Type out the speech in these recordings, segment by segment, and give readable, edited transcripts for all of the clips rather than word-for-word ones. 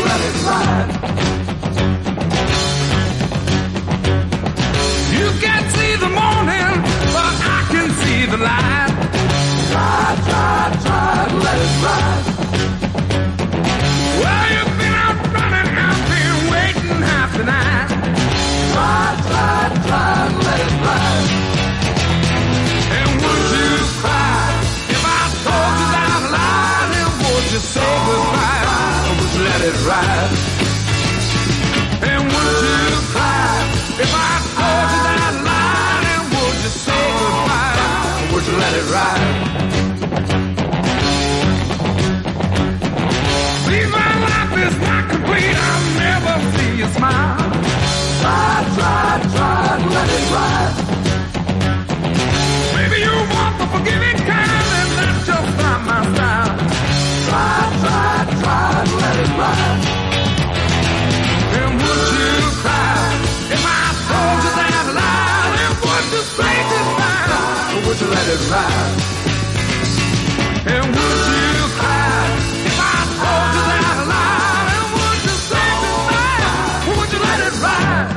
let it ride. You can't see the morning, but I can see the light. Try, let it ride. Well, you've been out running, I've been waiting half the night. Try, let it ride. And would you cry if I told you that I lied? And would you say goodbye, or would you let it ride? And would you cry if I told you that I lied? And would you say goodbye, or would you let it ride? See, my life is not complete, I'll never see you smile. Try, let it ride. Maybe you want the forgiving kind, and that's just not my style. Try, let it ride. And would you cry if I told you that I lied? And would you say goodbye, or would you let it ride? And would you cry if I told you that I lied? And would you say goodbye, or would you let it ride?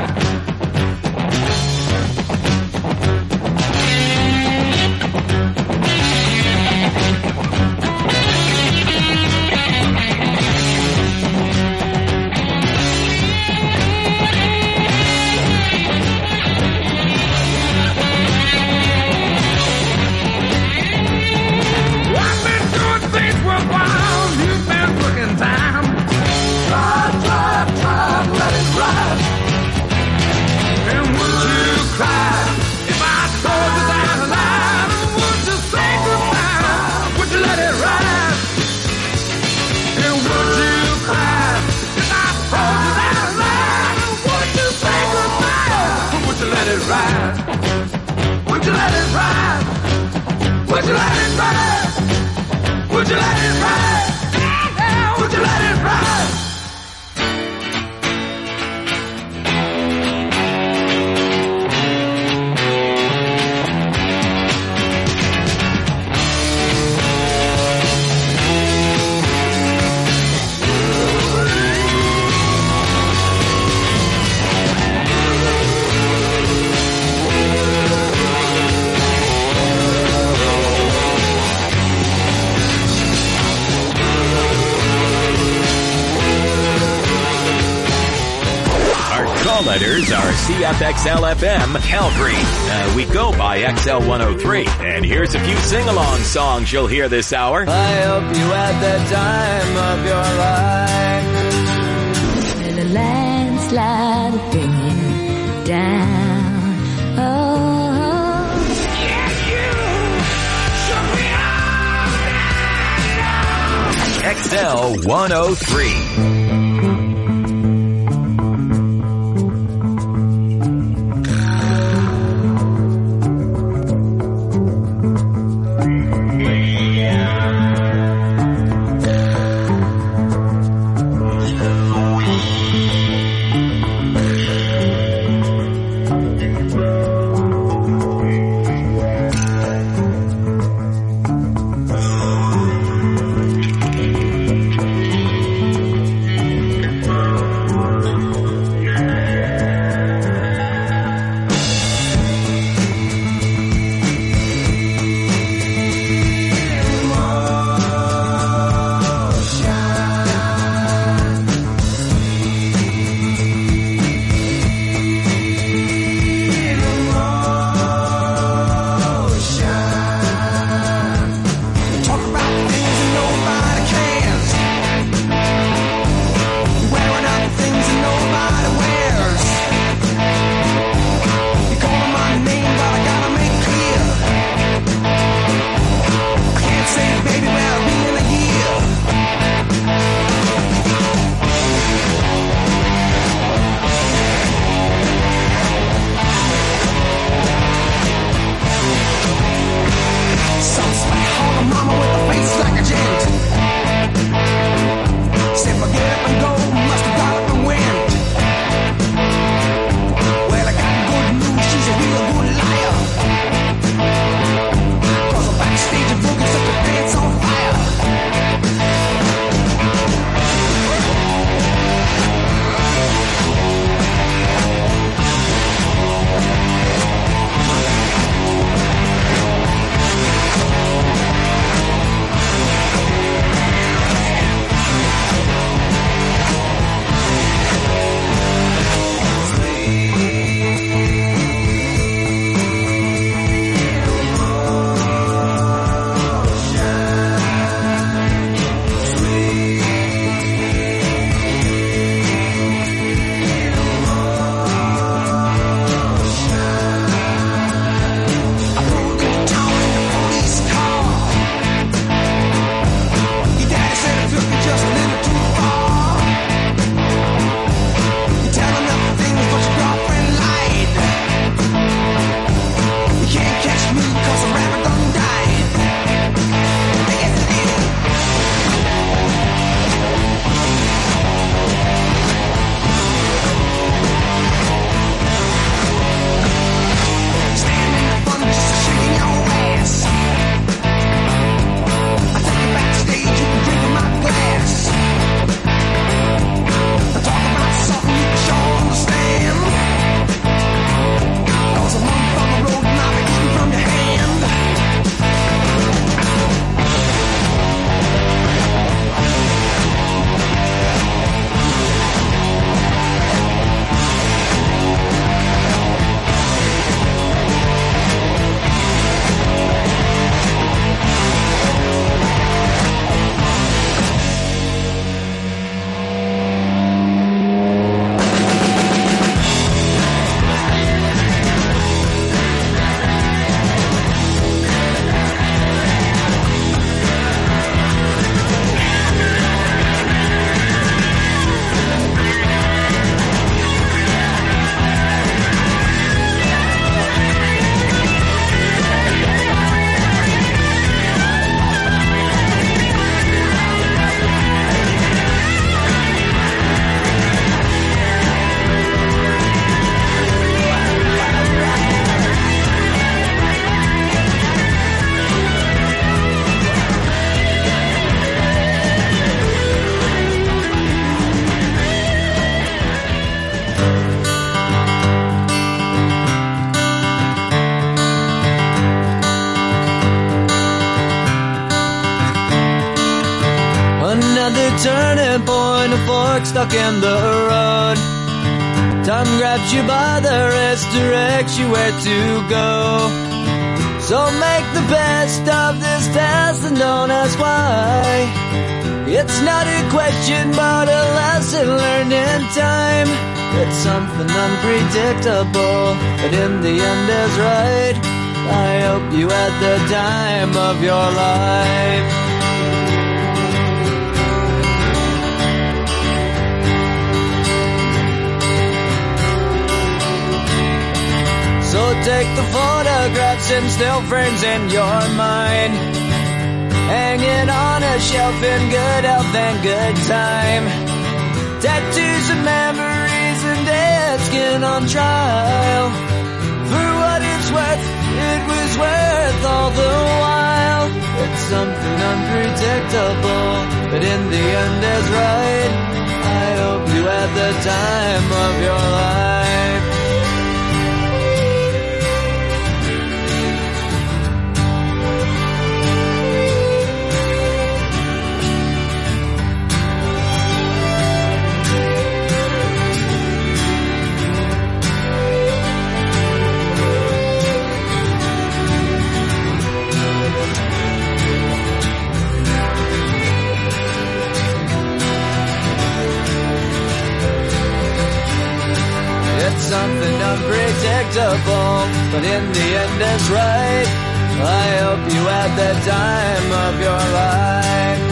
Would you let it ride? Would you let it ride? Would you let it ride? Would you let it ride? Letters are CFXL-FM Calgary. We go by XL103. And here's a few sing-along songs you'll hear this hour. I hope you had the time of your life. With a landslide bringing down. Oh. Yes, you should be all XL103. turning point, a fork stuck in the road. Time grabs you by the wrist, directs you where to go. So make the best of this test and don't ask why. It's not a question but a lesson learned in time. It's something unpredictable, but in the end is right. I hope you had the time of your life. So take the photographs and still frames in your mind, hanging on a shelf in good health and good time. Tattoos of memories and dead skin on trial. For what it's worth, it was worth all the while. It's something unpredictable, but in the end is right. I hope you had the time of your life. Something unpredictable, but in the end is right. I hope you had the time of your life.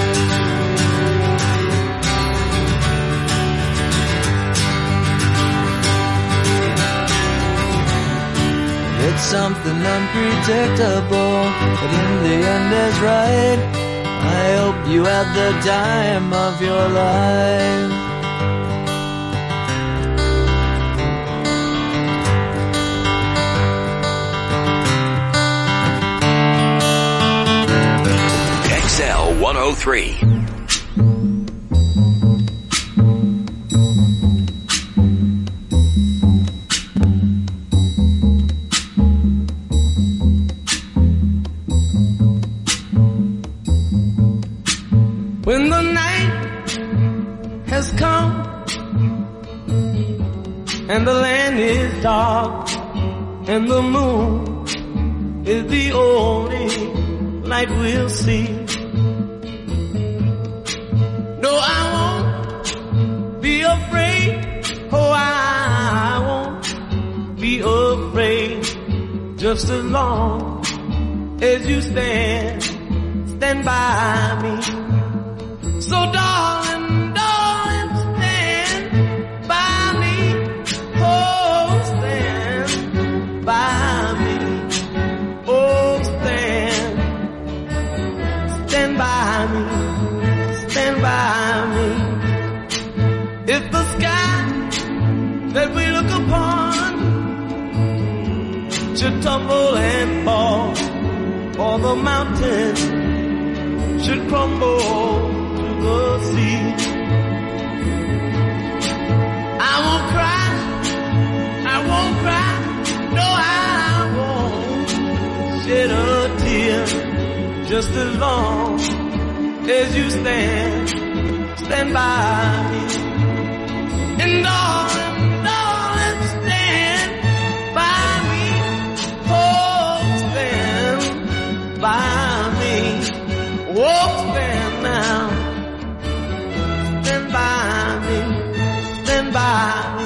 It's something unpredictable, but in the end is right. I hope you had the time of your life. XL 103. When the night has come and the land is dark and the moon is the only light we'll see. No, I won't be afraid. Oh, I won't be afraid. Just as long as you stand by me. So darling, darling, stand by me. Oh, stand by me. Oh, stand by me. Stand by me. If the sky that we look upon should tumble and fall, or the mountain should crumble the sea, I won't cry, no, I won't shed a tear, just as long as you stand by me. And darling, darling, stand by me, oh, stand by me, oh, stand now. Stand by me.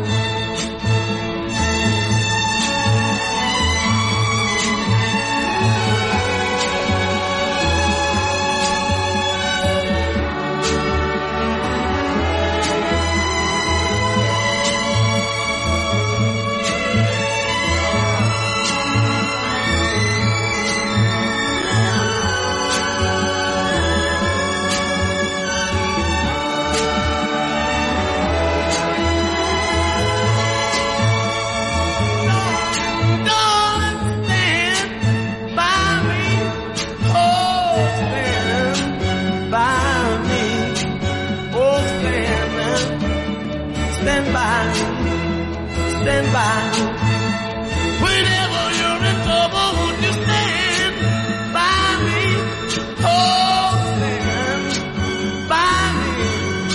Stand by me. Whenever you're in trouble, would you stand by me? Oh, stand by me.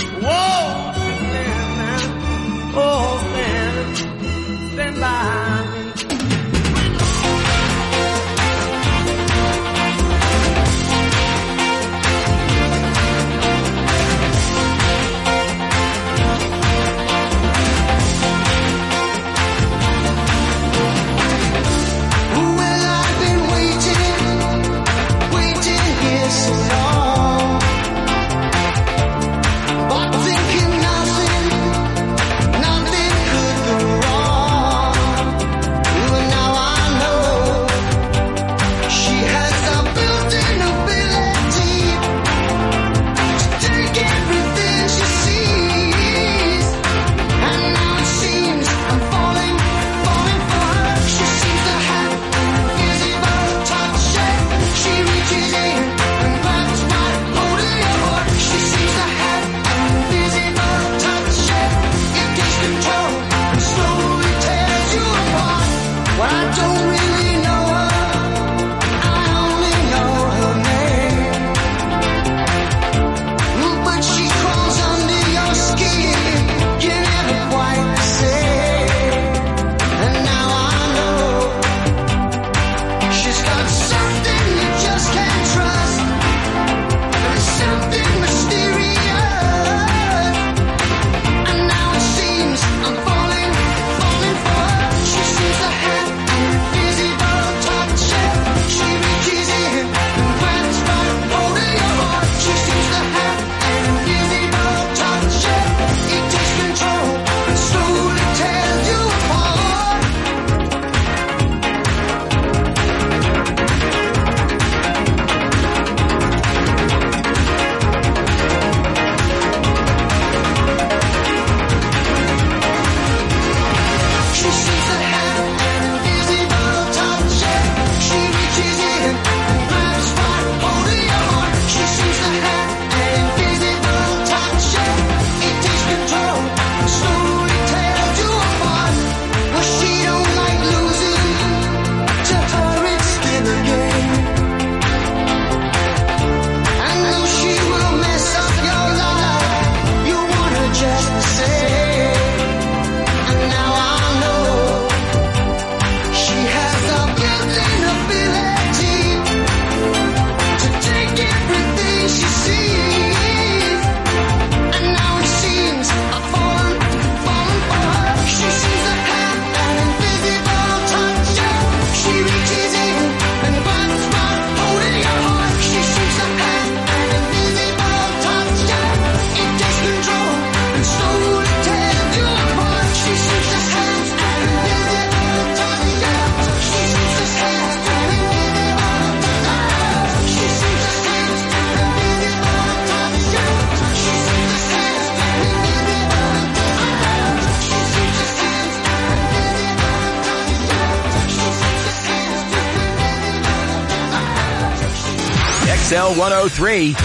XL 103.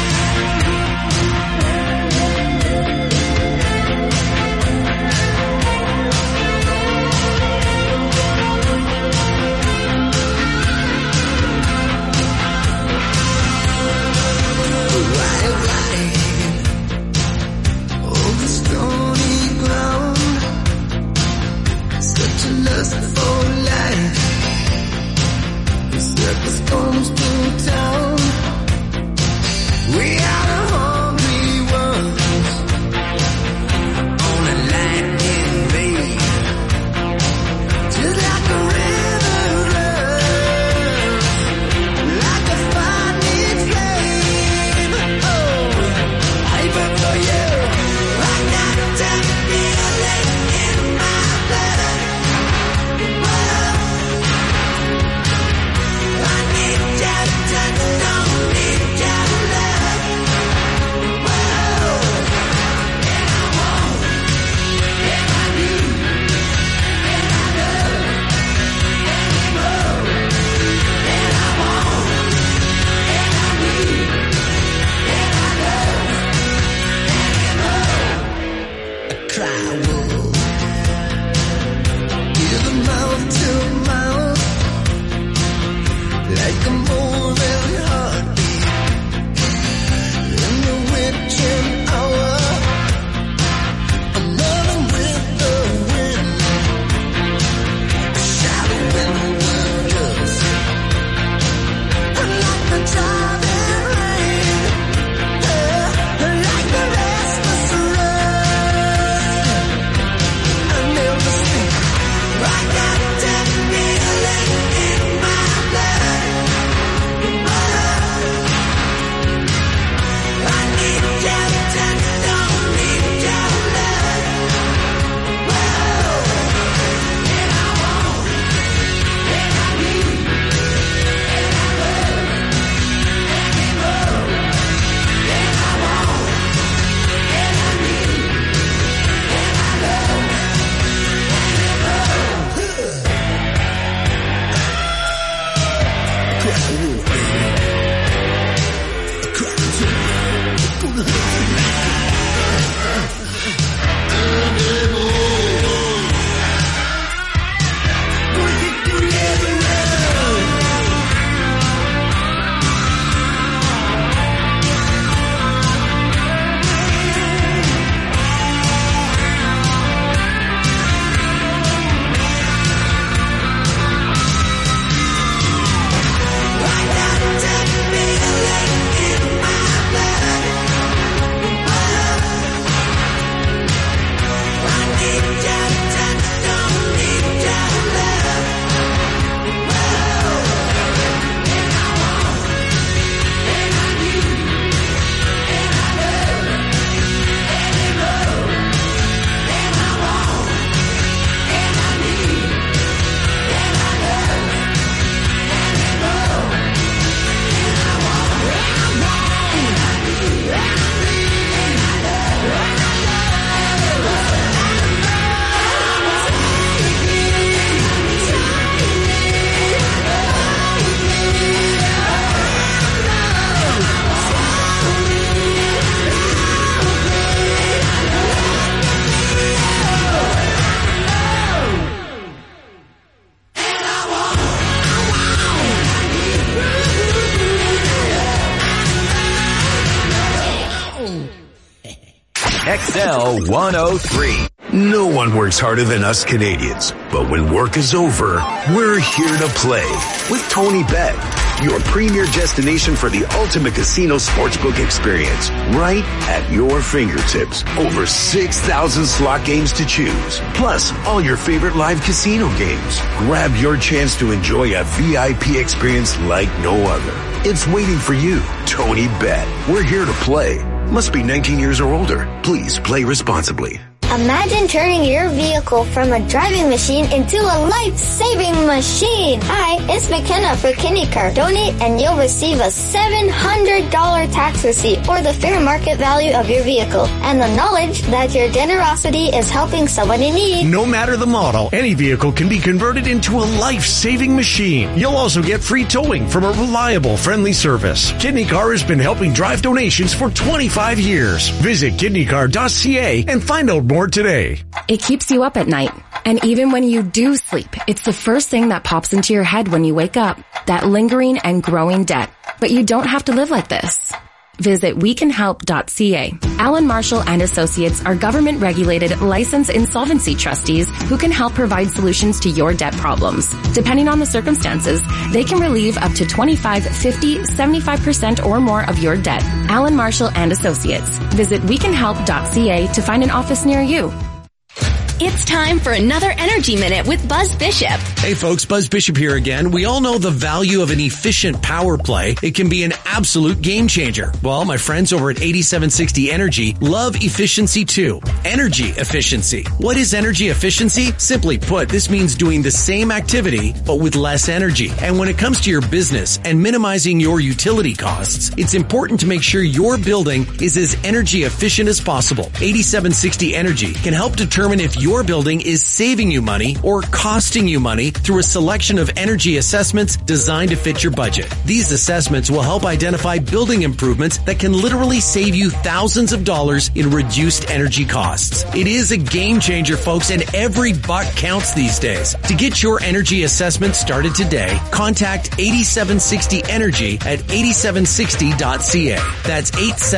XL 103. No one works harder than us Canadians, but when work is over, we're here to play with Tony Bet, your premier destination for the ultimate casino sportsbook experience, right at your fingertips. Over 6,000 slot games to choose, plus all your favorite live casino games. Grab your chance to enjoy a VIP experience like no other. It's waiting for you, Tony Bet. We're here to play. Must be 19 years or older. Please play responsibly. Imagine turning your vehicle from a driving machine into a life-saving machine. Hi, it's McKenna for KidneyCar. Donate and you'll receive a $700 tax receipt or the fair market value of your vehicle and the knowledge that your generosity is helping someone in need. No matter the model, any vehicle can be converted into a life-saving machine. You'll also get free towing from a reliable, friendly service. KidneyCar has been helping drive donations for 25 years. Visit kidneycar.ca and find out more today. It keeps you up at night. And even when you do sleep, it's the first thing that pops into your head when you wake up. That lingering and growing debt. But you don't have to live like this. Visit wecanhelp.ca. Alan Marshall and Associates are government-regulated, licensed insolvency trustees who can help provide solutions to your debt problems. Depending on the circumstances, they can relieve up to 25, 50, 75% or more of your debt. Alan Marshall and Associates. Visit wecanhelp.ca to find an office near you. It's time for another Energy Minute with Buzz Bishop. Hey folks, Buzz Bishop here again. We all know the value of an efficient power play. It can be an absolute game changer. Well, my friends over at 8760 Energy love efficiency too. Energy efficiency. What is energy efficiency? Simply put, this means doing the same activity, but with less energy. And when it comes to your business and minimizing your utility costs, it's important to make sure your building is as energy efficient as possible. 8760 Energy can help determine if your building is saving you money or costing you money through a selection of energy assessments designed to fit your budget. These assessments will help identify building improvements that can literally save you thousands of dollars in reduced energy costs. It is a game changer, folks, and every buck counts these days. To get your energy assessment started today, contact 8760 Energy at 8760.ca. That's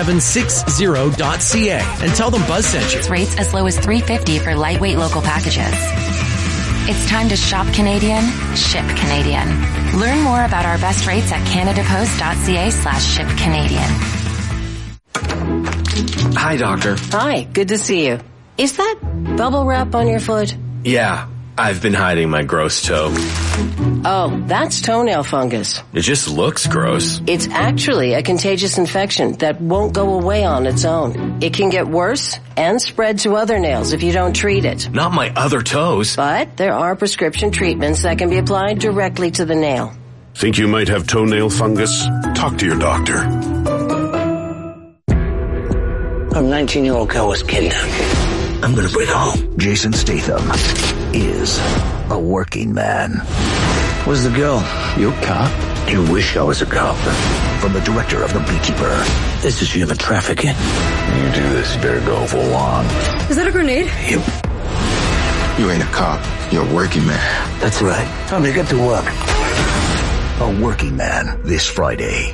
8760.ca and tell them Buzz sent you. Rates as low as $350 for lightweight local packages. It's time to shop Canadian, ship Canadian. Learn more about our best rates at canadapost.ca/shipcanadian. Hi, doctor. Hi, good to see you. Is that bubble wrap on your foot? Yeah, I've been hiding my gross toe. Oh, that's toenail fungus. It just looks gross. It's actually a contagious infection that won't go away on its own. It can get worse and spread to other nails if you don't treat it. Not my other toes. But there are prescription treatments that can be applied directly to the nail. Think you might have toenail fungus? Talk to your doctor. A 19-year-old girl was kidnapped. I'm gonna bring home. Jason Statham is a working man. Where's the girl? You a cop? You wish I was a cop. From the director of The Beekeeper. This is human trafficking. You do this, you better go for long. Is that a grenade? Yep. You ain't a cop. You're a working man. That's right. Time to get to work. A Working Man this Friday.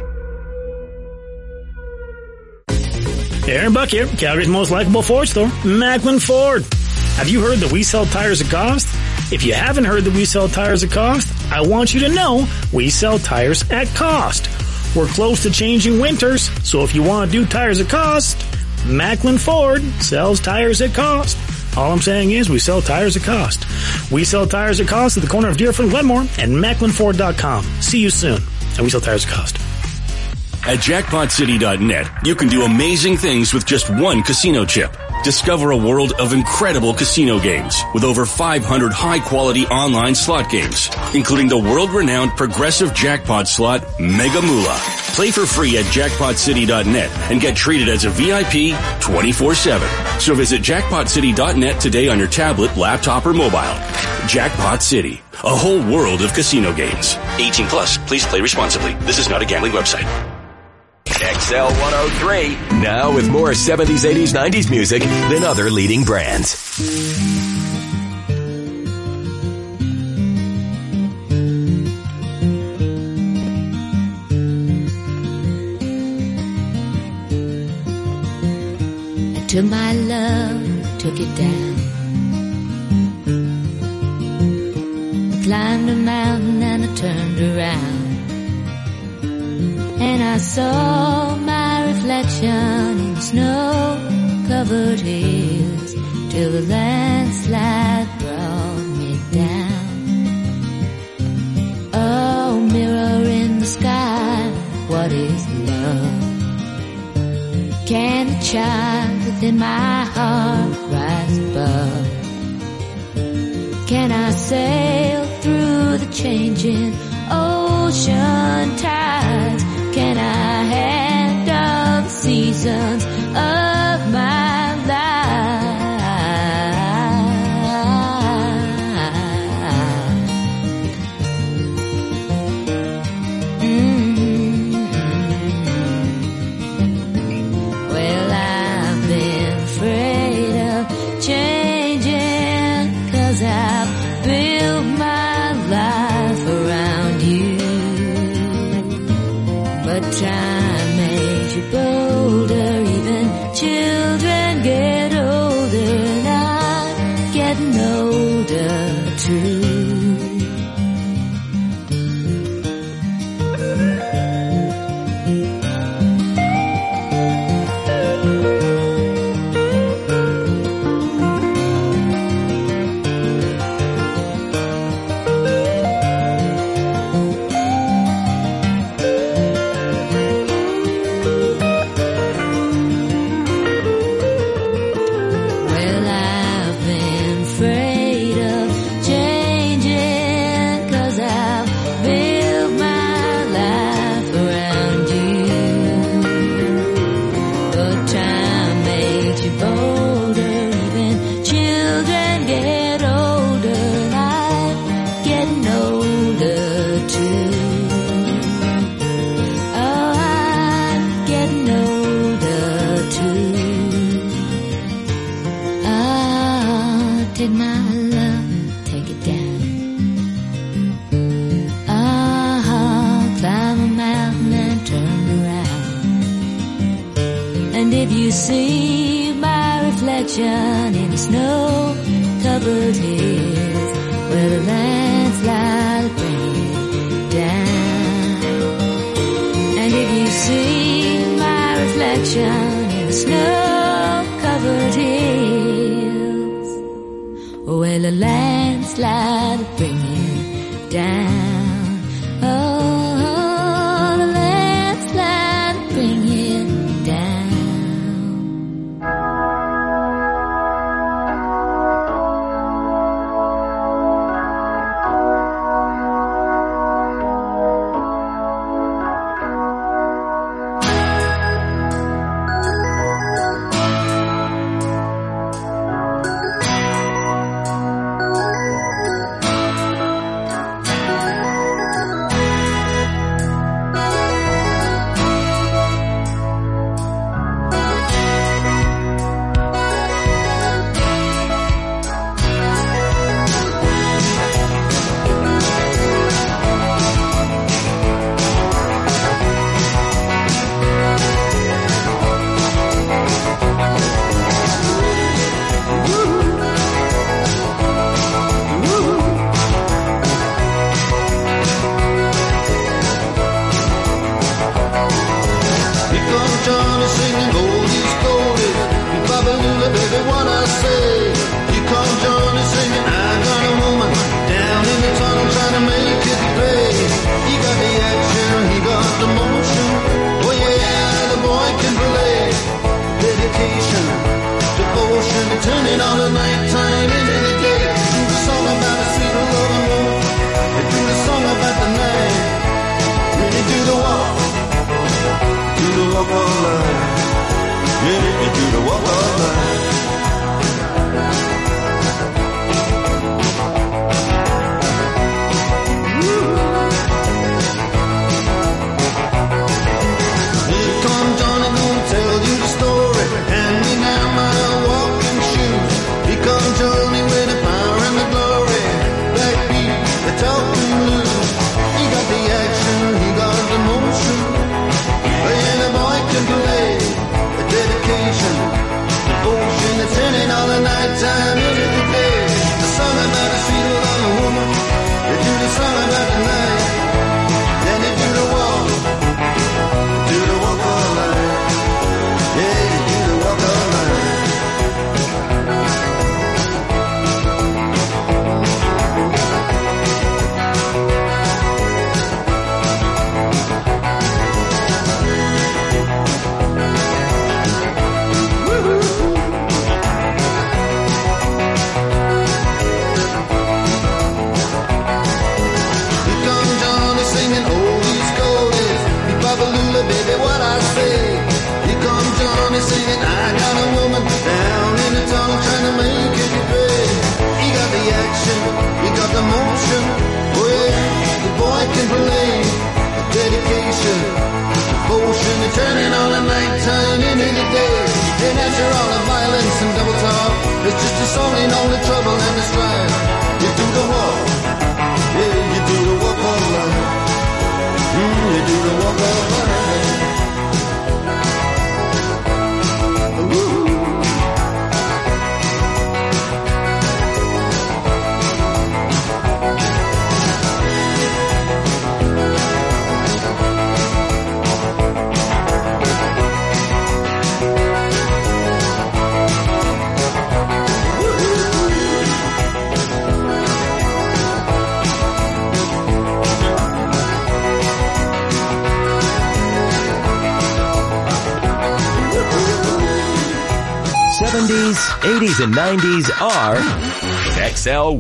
Aaron Buck here, Calgary's most likable Ford store, Macklin Ford. Have you heard that we sell tires at cost? If you haven't heard that we sell tires at cost, I want you to know we sell tires at cost. We're close to changing winters, so if you want to do tires at cost, Macklin Ford sells tires at cost. All I'm saying is we sell tires at cost. We sell tires at cost at the corner of Deerfoot and Glenmore and MacklinFord.com. See you soon. And we sell tires at cost. At JackpotCity.net, you can do amazing things with just one casino chip. Discover a world of incredible casino games with over 500 high-quality online slot games, including the world-renowned progressive jackpot slot Mega Moolah. Play for free at JackpotCity.net and get treated as a VIP 24/7. So visit JackpotCity.net today on your tablet, laptop, or mobile. Jackpot City, a whole world of casino games. 18 plus. Please play responsibly. This is not a gambling website. XL 103, now with more 70s, 80s, 90s music than other leading brands. I took my love, took it down. I climbed a mountain and I turned around. And I saw my reflection in snow-covered hills till the landslide brought me down. Oh, mirror in the sky, what is love? Can a child within my heart rise changing ocean tides. Can I handle the seasons of my life? Well, I've been afraid of changing, 'cause I've built my life around you. But time makes you bolder, even children get older, and I'm getting older too. Well, I've been afraid of changing, 'cause I've built my life around you. But time makes you bolder, even children get older, and I'm getting older too. Oh, I'm getting older too. Take my love and take it down. Climb a mountain and turn around. And if you see my reflection in the snow-covered hills, where the landslide bring it down. And if you see my reflection in the snow-covered hills, well, a landslide will bring you down. Oh, the landslide will bring you down. Turning all the nighttime into the day. Do the song about a sweet love and war. They do the song about the night. Really do the walk of life. Really do the walk of life. Here comes Johnny, gonna tell you the story. Hand me down my walking shoes. Here comes Johnny with the power and the glory. Backbeat, the talking blues. He got the action, he got the motion. And the boy can play the dedication, devotion. dedication, devotion, turning all the nighttime into the day. And after all the violence and double talk, it's just a song in all the trouble and the strife. You do the walk, yeah, you do the walk of life. You do the walk of life. Ooh. 70s, 80s, and 90s are XL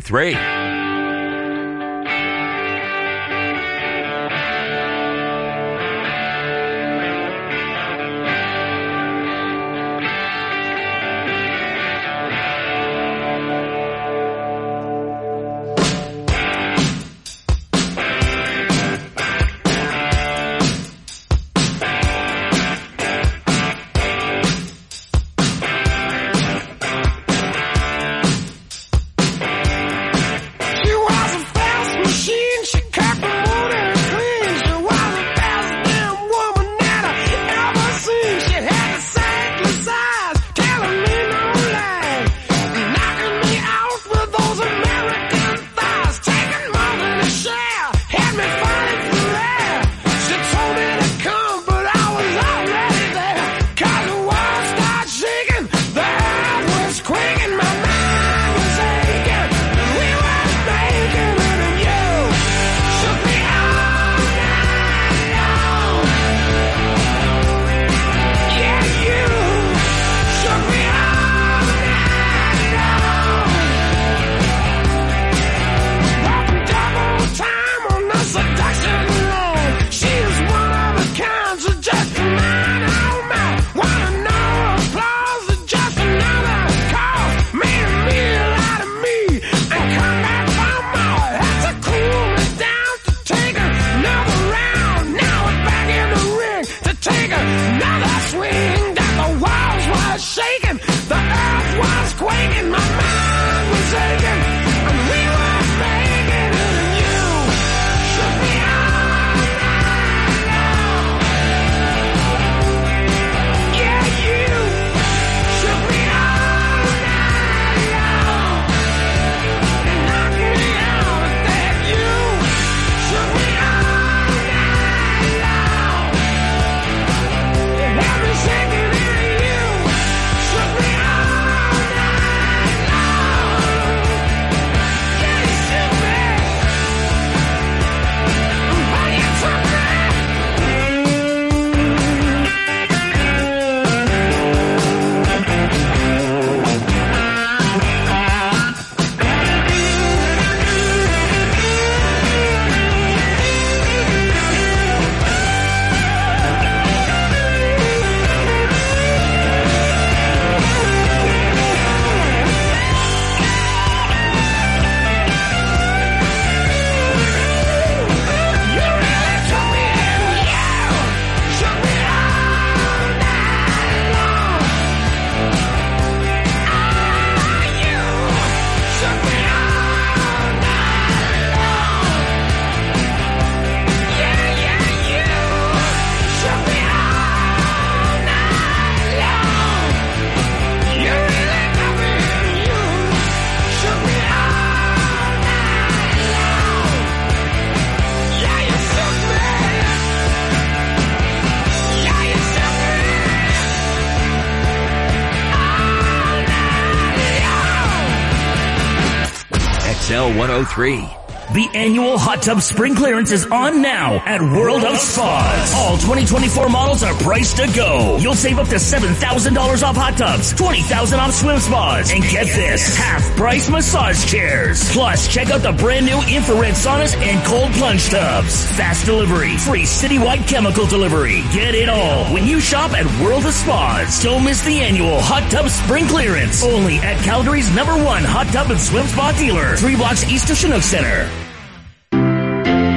103.103. The annual hot tub spring clearance is on now at World of Spas. All 2024 models are priced to go. You'll save up to $7,000 off hot tubs, $20,000 off swim spas, and get this, half-price massage chairs. Plus, check out the brand new infrared saunas and cold plunge tubs. Fast delivery, free citywide chemical delivery. Get it all when you shop at World of Spas. Don't miss the annual hot tub spring clearance. Only at Calgary's #1 hot tub and swim spa dealer, 3 blocks east of Chinook Center.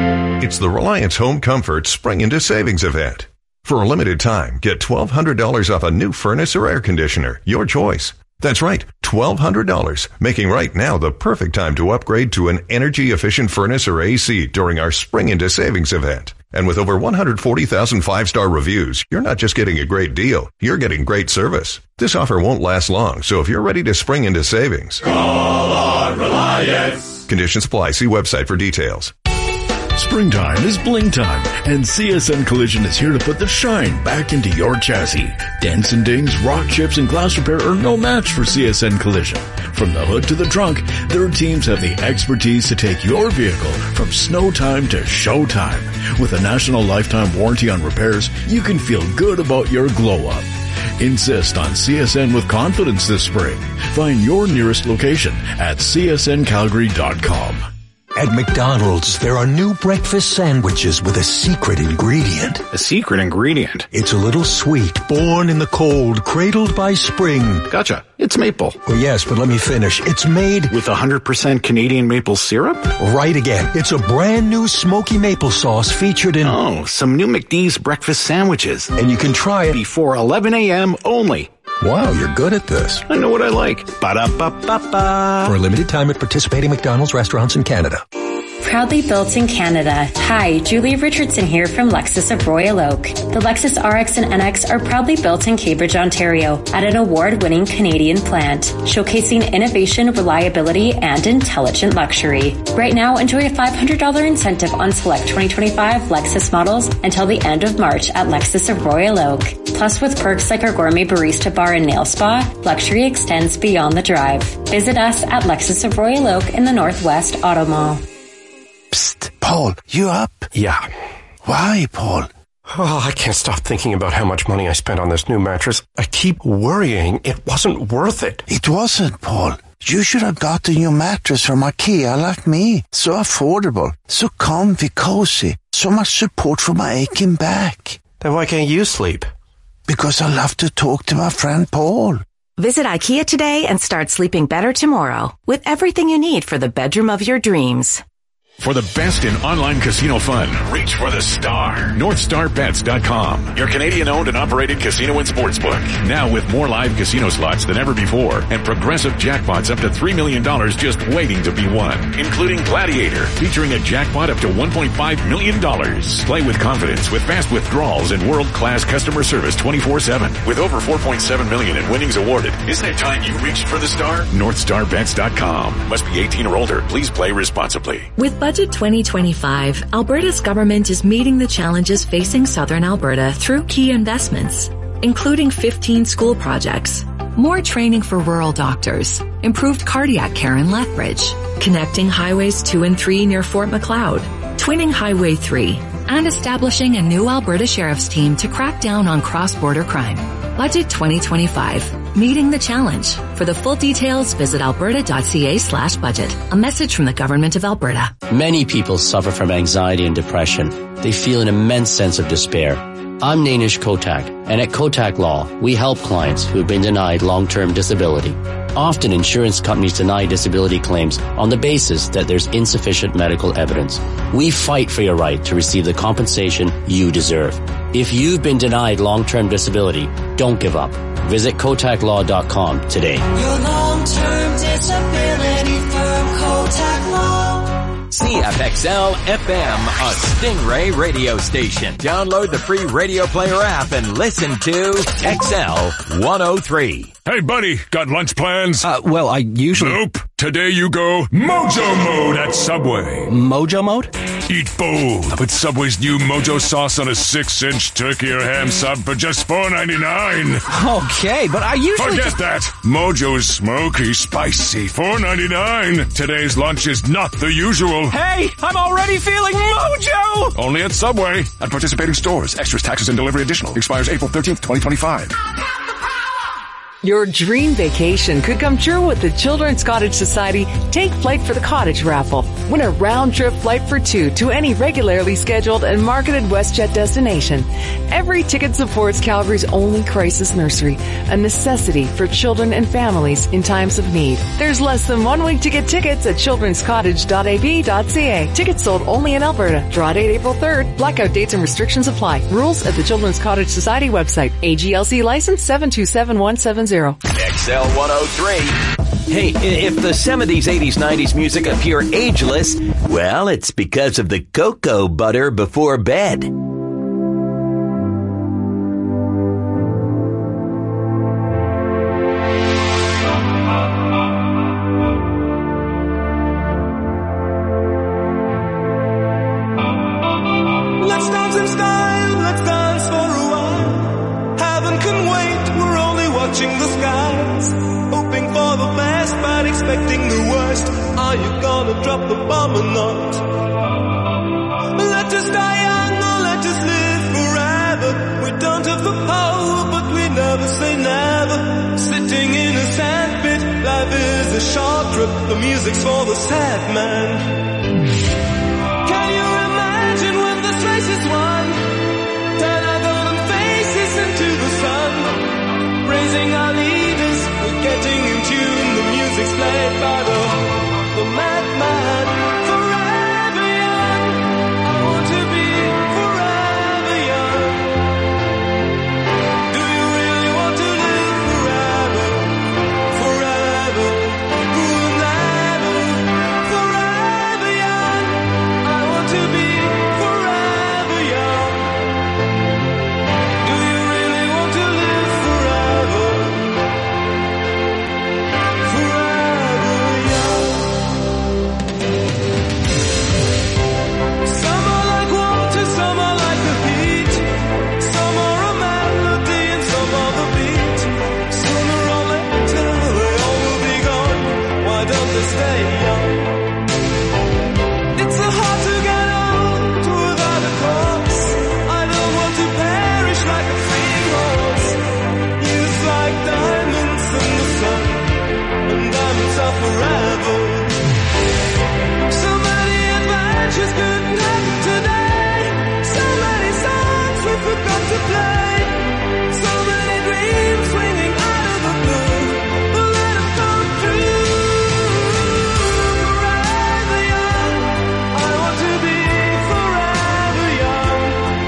It's the Reliance Home Comfort Spring into Savings event. For a limited time, get $1,200 off a new furnace or air conditioner, your choice. That's right, $1,200, making right now the perfect time to upgrade to an energy-efficient furnace or AC during our Spring into Savings event. And with over 140,000 five-star reviews, you're not just getting a great deal, you're getting great service. This offer won't last long, so if you're ready to spring into savings, call on Reliance. Conditions apply. See website for details. Springtime is bling time, and CSN Collision is here to put the shine back into your chassis. Dents and dings, rock chips, and glass repair are no match for CSN Collision. From the hood to the trunk, their teams have the expertise to take your vehicle from snow time to show time. With a national lifetime warranty on repairs, you can feel good about your glow-up. Insist on CSN with confidence this spring. Find your nearest location at csncalgary.com. At McDonald's, there are new breakfast sandwiches with a secret ingredient. A secret ingredient? It's a little sweet, born in the cold, cradled by spring. Gotcha. It's maple. Well, yes, but let me finish. It's made with 100% Canadian maple syrup? Right again. It's a brand new smoky maple sauce featured in... Oh, some new McD's breakfast sandwiches. And you can try it before 11 a.m. only. Wow, you're good at this. I know what I like. Ba-da-ba-ba-ba. For a limited time at participating McDonald's restaurants in Canada. Proudly built in Canada. Hi, Julie Richardson here from Lexus of Royal Oak. The Lexus RX and NX are proudly built in Cambridge, Ontario at an award-winning Canadian plant, showcasing innovation, reliability, and intelligent luxury. Right now, enjoy a $500 incentive on select 2025 Lexus models until the end of March at Lexus of Royal Oak. Plus, with perks like our gourmet barista bar and nail spa, luxury extends beyond the drive. Visit us at Lexus of Royal Oak in the Northwest Auto Mall. Psst, Paul, you up? Yeah. Why, Paul? Oh, I can't stop thinking about how much money I spent on this new mattress. I keep worrying it wasn't worth it. It wasn't, Paul. You should have got a new mattress from IKEA like me. So affordable, so comfy, cozy, so much support for my aching back. Then why can't you sleep? Because I love to talk to my friend Paul. Visit IKEA today and start sleeping better tomorrow with everything you need for the bedroom of your dreams. For the best in online casino fun, reach for the star. NorthStarBets.com, your Canadian-owned and operated casino and sportsbook. Now with more live casino slots than ever before and progressive jackpots up to $3 million just waiting to be won, including Gladiator, featuring a jackpot up to $1.5 million. Play with confidence with fast withdrawals and world-class customer service 24/7. With over $4.7 million in winnings awarded, isn't it time you reached for the star? NorthStarBets.com. Must be 18 or older. Please play responsibly. With Budget 2025, Alberta's government is meeting the challenges facing southern Alberta through key investments, including 15 school projects, more training for rural doctors, improved cardiac care in Lethbridge, connecting Highways 2 and 3 near Fort Macleod, twinning Highway 3, and establishing a new Alberta Sheriff's team to crack down on cross-border crime. Budget 2025, meeting the challenge. For the full details, visit alberta.ca/budget. A message from the Government of Alberta. Many people suffer from anxiety and depression. They feel an immense sense of despair. I'm Nainish Kotak, and at Kotak Law, we help clients who have been denied long-term disability. Often insurance companies deny disability claims on the basis that there's insufficient medical evidence. We fight for your right to receive the compensation you deserve. If you've been denied long-term disability, don't give up. Visit KotakLaw.com today. Your long-term disability firm, Kotak Law. CFXL FM, a Stingray radio station. Download the free Radio Player app and listen to XL 103. Hey, buddy, got lunch plans? Well, I usually... Nope. Today you go Mojo Mode at Subway. Mojo Mode? Eat bold with Subway's new Mojo sauce on a 6-inch turkey or ham sub for just $4.99. Okay, but I usually... Forget that. Mojo's smoky, spicy, $4.99. Today's lunch is not the usual. Hey, I'm already feeling Mojo! Only at Subway. At participating stores. Extras, taxes, and delivery additional. Expires April 13th, 2025. Your dream vacation could come true with the Children's Cottage Society Take Flight for the Cottage raffle. Win a round-trip flight for two to any regularly scheduled and marketed WestJet destination. Every ticket supports Calgary's only crisis nursery, a necessity for children and families in times of need. There's less than 1 week to get tickets at childrenscottage.ab.ca. Tickets sold only in Alberta. Draw date April 3rd. Blackout dates and restrictions apply. Rules at the Children's Cottage Society website. AGLC license 727170. XL 103. Hey, if the 70s, 80s, 90s music appear ageless, well, it's because of the cocoa butter before bed. Let's dance in style, let's dance for a while. Heaven can wait, we're only watching the skies. Hoping for the best, but expecting the worst. Are you gonna drop the bomb or not? Let us die young or let us live forever. We don't have the power, but we never say never. Sitting in a sandpit, life is a short trip. The music's for the sad man. Can you imagine when this race is won? Turn our golden faces into the sun. Praising our leaders, we're getting in tune. The music's played by the madman. Forever young, I want to be forever young. Do you really want to live forever? Forever, forever, forever young. I want to be forever young. Do you really want to live forever? Forever young. Some are like water, some are like the heat. Some are a melody and some are the beat. Sooner or later they all will be gone. Why don't they stay young? It's so hard to get old without a cause. I don't want to perish like a fleeing horse. Youth's like diamonds in the sun, and diamonds are forever. So many adventures couldn't happen today. So many songs we forgot to play. So many dreams swinging out of the blue. But let them come true. Forever young, I want to be forever young.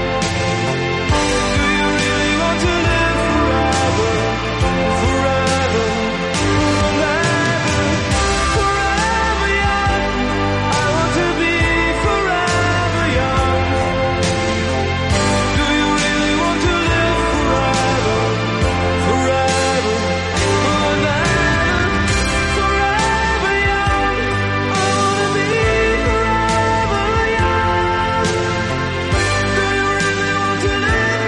Do you really want to live forever? Forever, forever, forever young. I want to be forever young. Do you really want to live forever? Forever, forever, forever young. I want to be forever young. Do you really want to live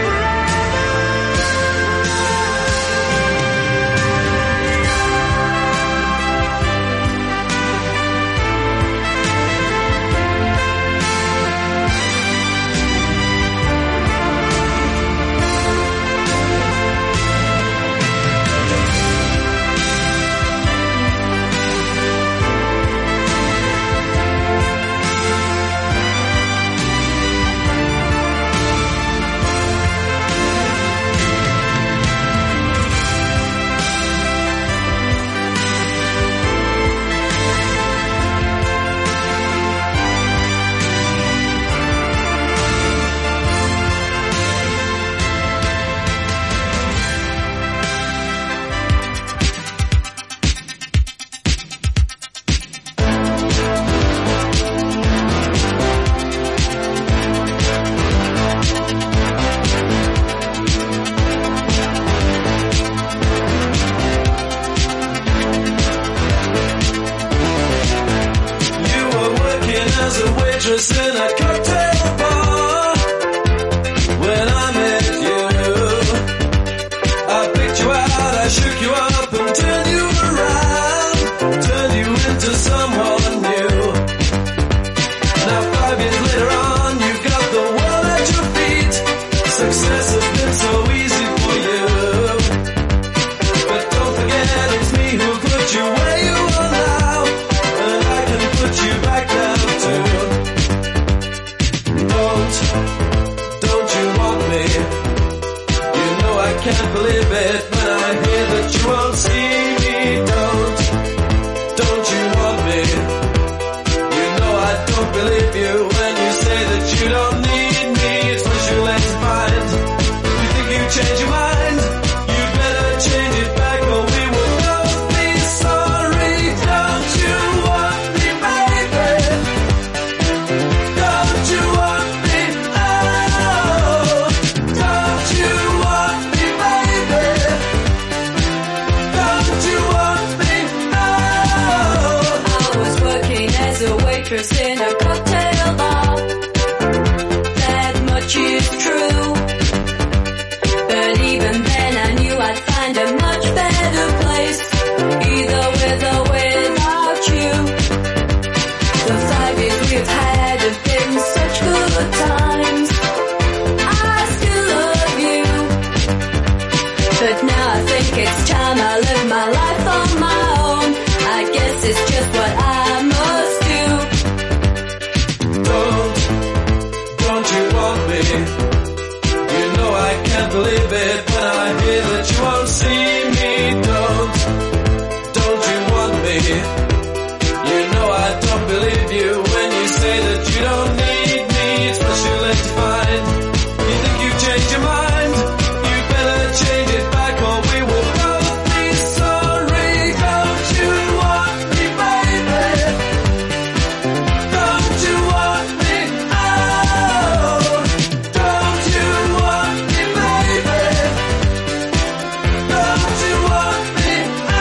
You were working as a waitress in a cocktail bar. When I met you, I picked you out, I shook you up and turned you around, turned you into someone new. Now 5 years later on, you've got the world at your feet. Success has been so easy for you. But don't waitress in a cocktail bar. That much is true. But even then I knew I'd find a much better place, either with or without you. The 5 years we've had have been such good times. I still love you. But now I think it's time I live my life on my own. I guess it's just what I must do. Don't you want me? You know I can't believe it when I hear that you won't see me. Don't you want me? You know I don't believe you when you say that you don't need me. It's much too late to find. You think you've changed your mind? You better change it back or we will both be sorry. Don't you want me, baby? Don't you want me? Oh, don't you want me, baby? Don't you want me?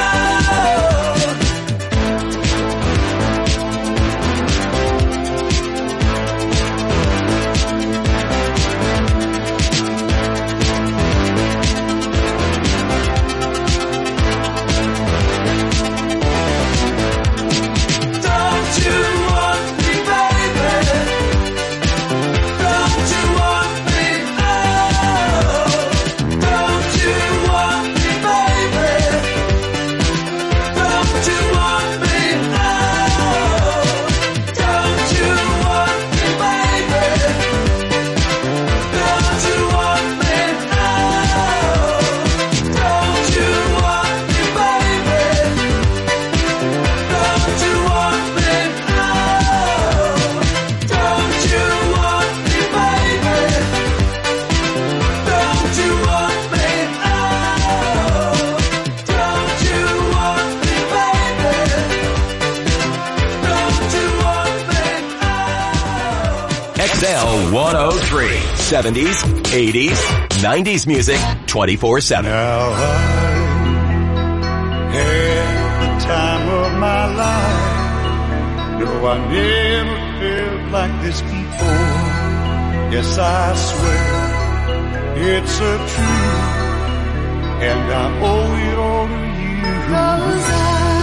Don't you want me, baby? Don't you want me? Oh, don't you want me, baby? Don't you want me? Oh, don't you want me, baby? Don't you want me? Oh, don't you want me, baby? Don't you want me? Oh, don't you want me, baby? Don't you want me? Oh, don't you want me, baby? Don't you want me? XL 103. 70s, 80s, 90s music 24/7. Now I had the time of my life. No, I never felt like this before. Yes, I swear it's a truth, and I owe it all to you. 'Cause I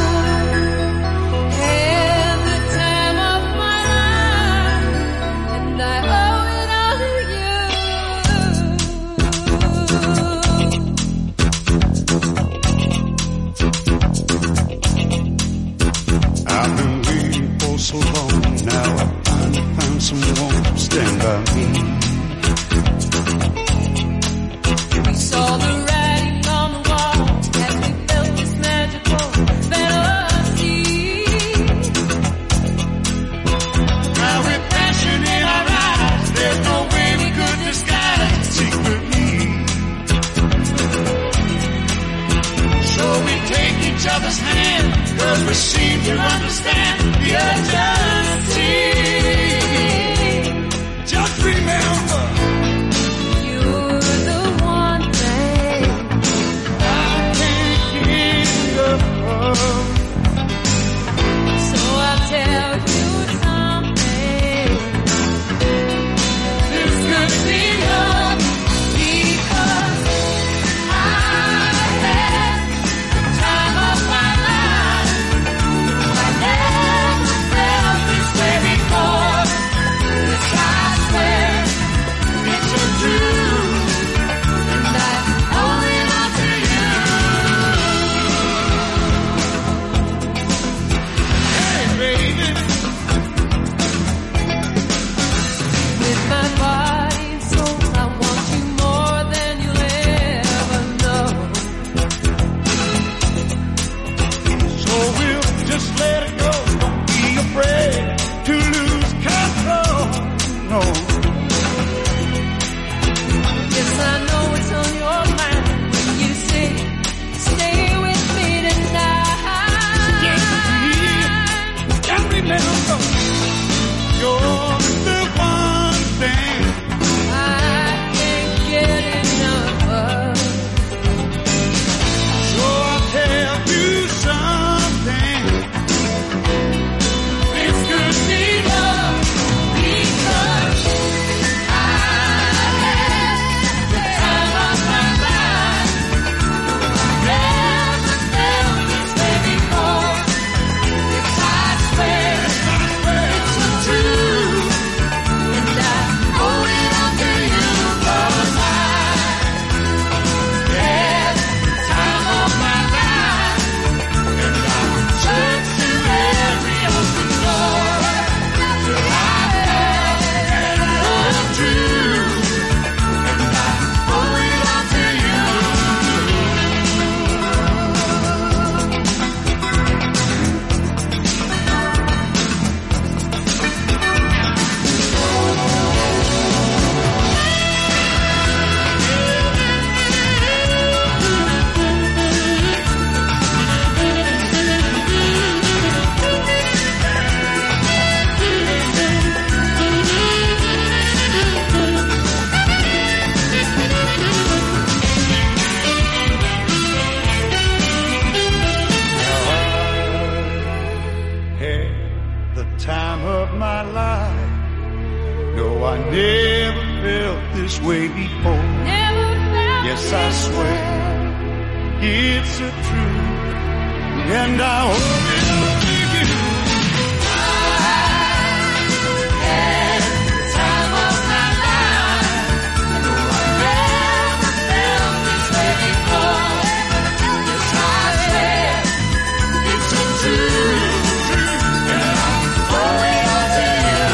had the time of my life, and I owe it all to you. I've been waiting for so long. Now I finally found someone to stand by me. We saw the writing on the wall as we felt this magical fantasy. Now with passion in our eyes, there's no way we could disguise it secretly. So we take each other's hand, 'cause we seem to understand the urgency. Just remember, You're the one thing I can't get enough of. So I'll tell you something. This could be love because I had the time of my life. I never felt time of my life. No, I never felt this way before. Yes, I swear it's a truth, and I hope it will be you. I had the time of my life. No, I never felt this way before. Yes, I swear it's a truth, and I'm going until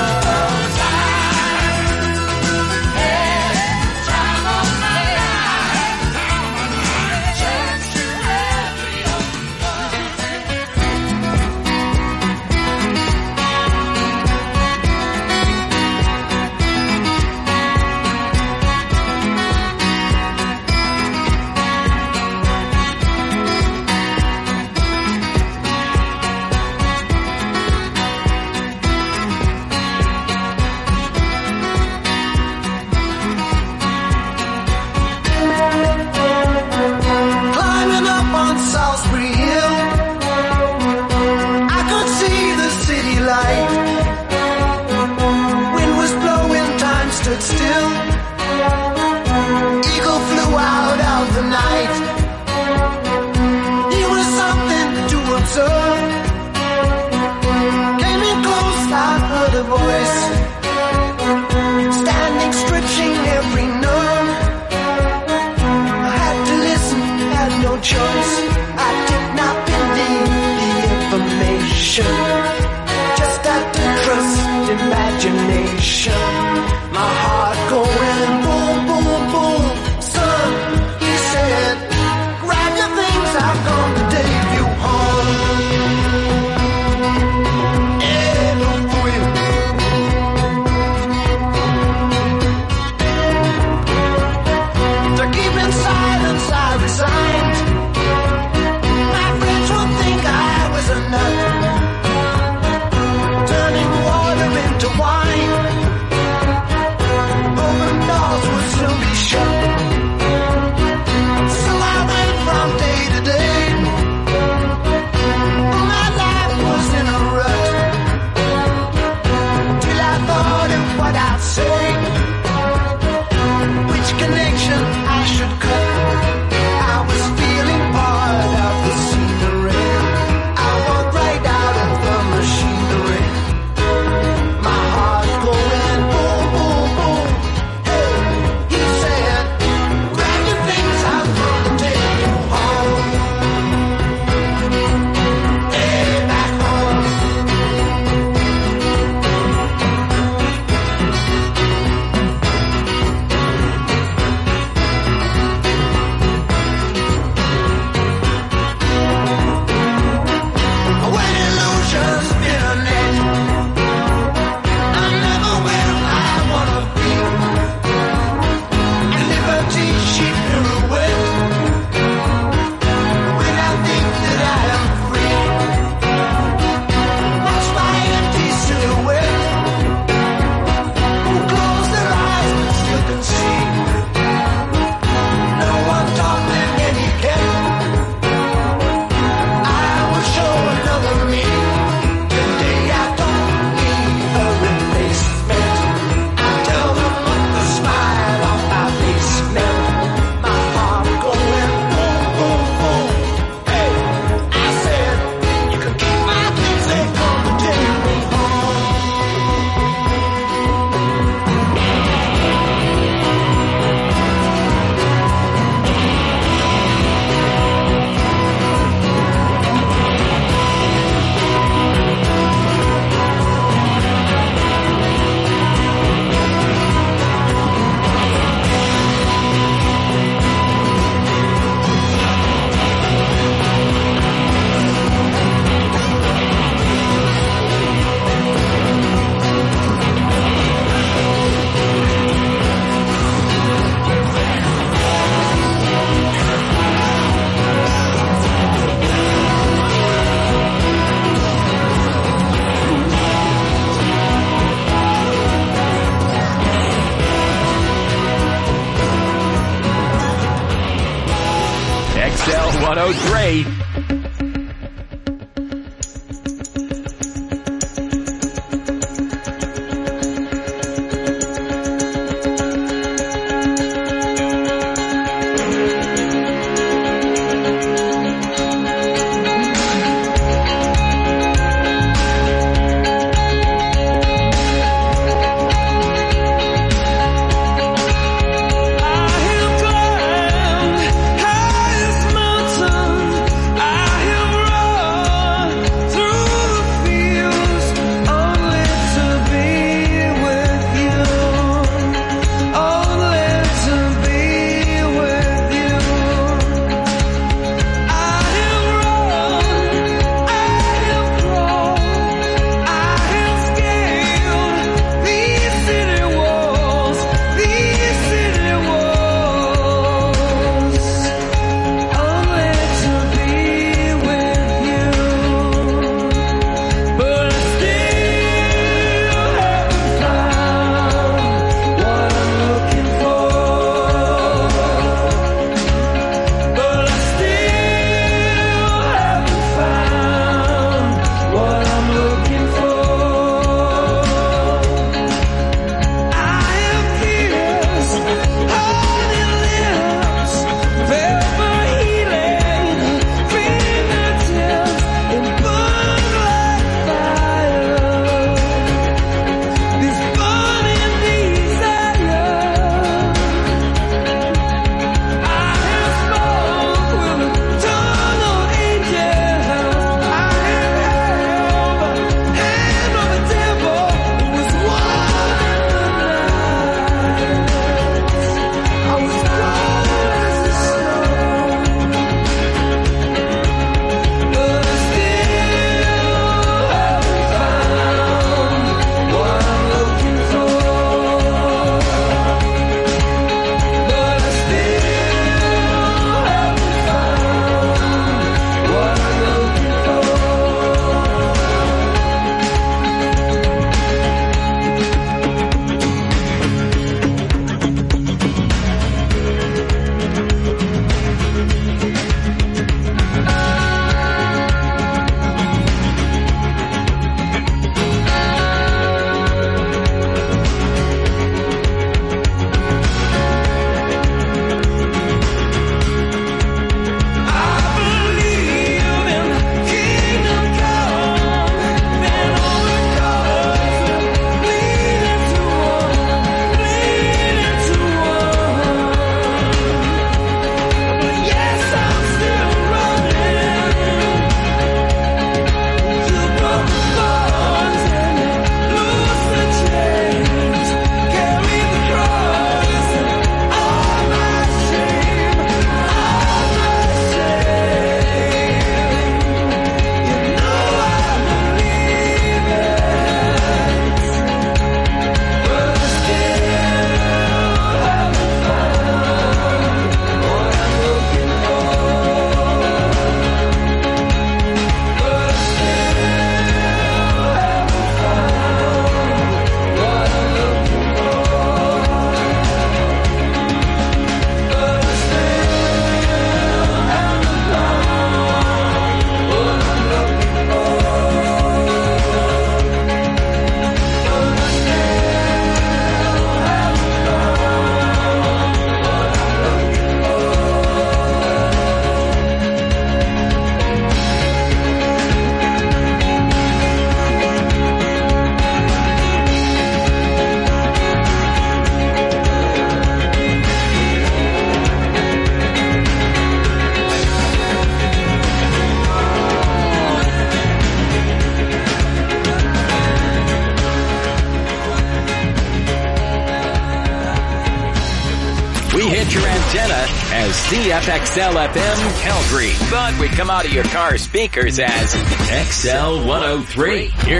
hit your antenna as CFXL FM Calgary, but we come out of your car speakers as XL 103. Here's